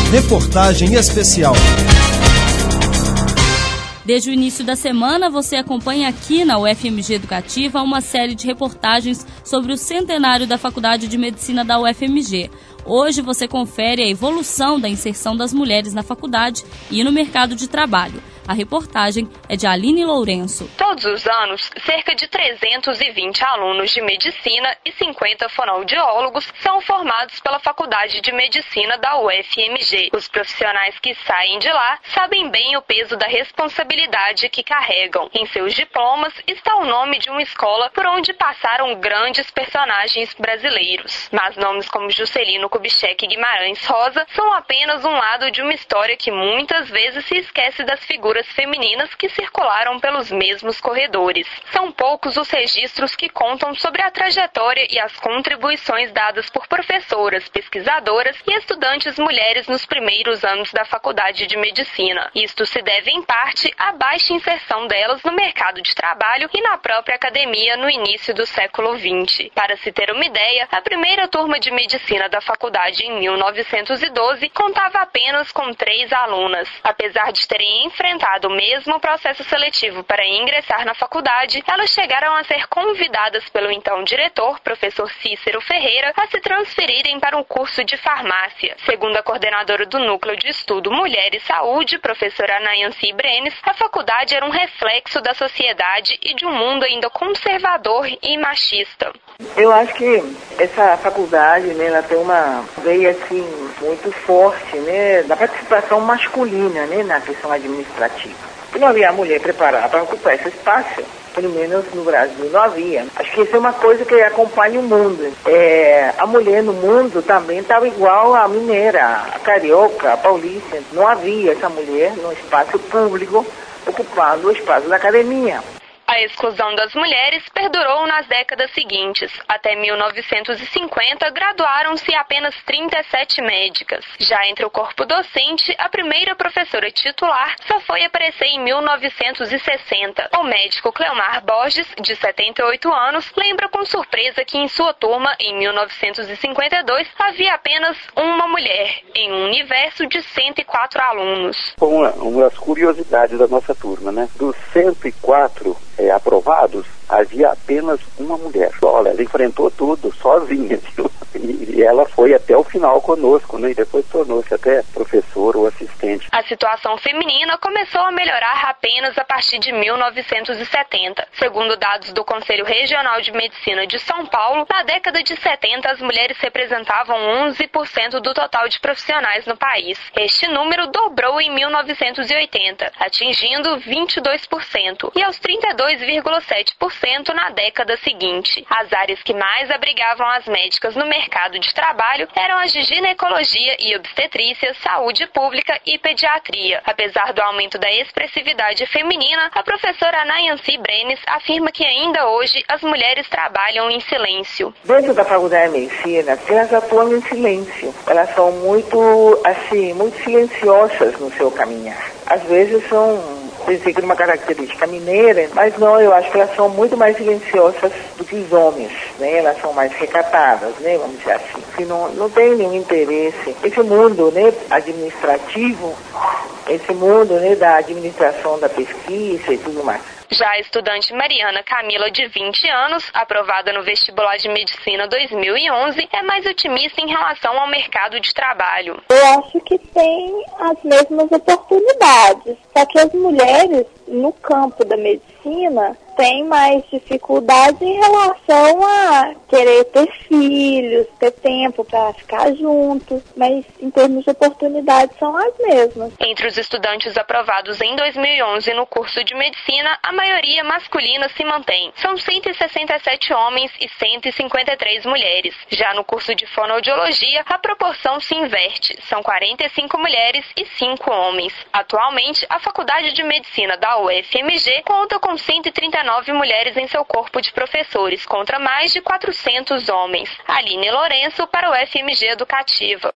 Reportagem especial. Desde o início da semana, você acompanha aqui na UFMG Educativa uma série de reportagens sobre o centenário da Faculdade de Medicina da UFMG. Hoje você confere a evolução da inserção das mulheres na faculdade e no mercado de trabalho. A reportagem é de Aline Lourenço. Todos os anos, cerca de 320 alunos de medicina e 50 fonoaudiólogos são formados pela Faculdade de Medicina da UFMG. Os profissionais que saem de lá sabem bem o peso da responsabilidade que carregam. Em seus diplomas está o nome de uma escola por onde passaram grandes personagens brasileiros. Mas nomes como Juscelino Kubitschek e Guimarães Rosa são apenas um lado de uma história que muitas vezes se esquece das figuras femininas que circularam pelos mesmos corredores. São poucos os registros que contam sobre a trajetória e as contribuições dadas por professoras, pesquisadoras e estudantes mulheres nos primeiros anos da Faculdade de Medicina. Isto se deve, em parte, à baixa inserção delas no mercado de trabalho e na própria academia no início do século XX. Para se ter uma ideia, a primeira turma de medicina da faculdade em 1912 contava apenas com 3 alunas. Apesar de terem enfrentado o mesmo processo seletivo para ingressar na faculdade, elas chegaram a ser convidadas pelo então diretor, professor Cícero Ferreira, a se transferirem para um curso de farmácia. Segundo a coordenadora do Núcleo de Estudo Mulher e Saúde, professora Anayansi Brenes, a faculdade era um reflexo da sociedade e de um mundo ainda conservador e machista. Eu acho que essa faculdade, né, ela tem uma veia assim muito forte, né, da participação masculina, né, na questão administrativa. E não havia mulher preparada para ocupar esse espaço, pelo menos no Brasil não havia. Acho que isso é uma coisa que acompanha o mundo. A mulher no mundo também estava igual a mineira, a carioca, a paulista. Não havia essa mulher no espaço público ocupando o espaço da academia. A exclusão das mulheres perdurou nas décadas seguintes. Até 1950, graduaram-se apenas 37 médicas. Já entre o corpo docente, a primeira professora titular só foi aparecer em 1960. O médico Cleomar Borges, de 78 anos, lembra com surpresa que em sua turma, em 1952, havia apenas uma mulher, em um universo de 104 alunos. Uma das curiosidades da nossa turma, né? Dos 104 aprovados, havia apenas uma mulher. Olha, ela enfrentou tudo sozinha, viu? E ela foi até o final conosco, né? E depois tornou-se até professora ou assistente. A situação feminina começou a melhorar apenas a partir de 1970. Segundo dados do Conselho Regional de Medicina de São Paulo, na década de 70 as mulheres representavam 11% do total de profissionais no país. Este número dobrou em 1980, atingindo 22%, e aos 32,7% na década seguinte. As áreas que mais abrigavam as médicas no mercado de trabalho eram as de ginecologia e obstetrícia, saúde pública e pediatria. Apesar do aumento da expressividade feminina, a professora Anayansi Brenes afirma que ainda hoje as mulheres trabalham em silêncio. Dentro da faculdade de medicina, elas atuam em silêncio. Elas são muito silenciosas no seu caminhar. Às vezes são de uma característica mineira, mas não, eu acho que elas são muito mais silenciosas do que os homens, né? Elas são mais recatadas, né? Vamos dizer assim. Que não tem nenhum interesse. Esse mundo, né, administrativo, esse mundo, né, da administração da pesquisa e tudo mais. Já a estudante Mariana Camila, de 20 anos, aprovada no vestibular de medicina 2011, é mais otimista em relação ao mercado de trabalho. Eu acho que tem as mesmas oportunidades, só que as mulheres no campo da medicina têm mais dificuldade em relação a querer ter filhos, ter tempo para ficar juntos, mas em termos de oportunidades são as mesmas. Entre os estudantes aprovados em 2011 no curso de medicina, a maioria masculina se mantém. São 167 homens e 153 mulheres. Já no curso de fonoaudiologia, a proporção se inverte. São 45 mulheres e 5 homens. Atualmente, a Faculdade de Medicina da UFMG conta com 139 mulheres em seu corpo de professores, contra mais de 400 homens. Aline Lourenço para o UFMG Educativa.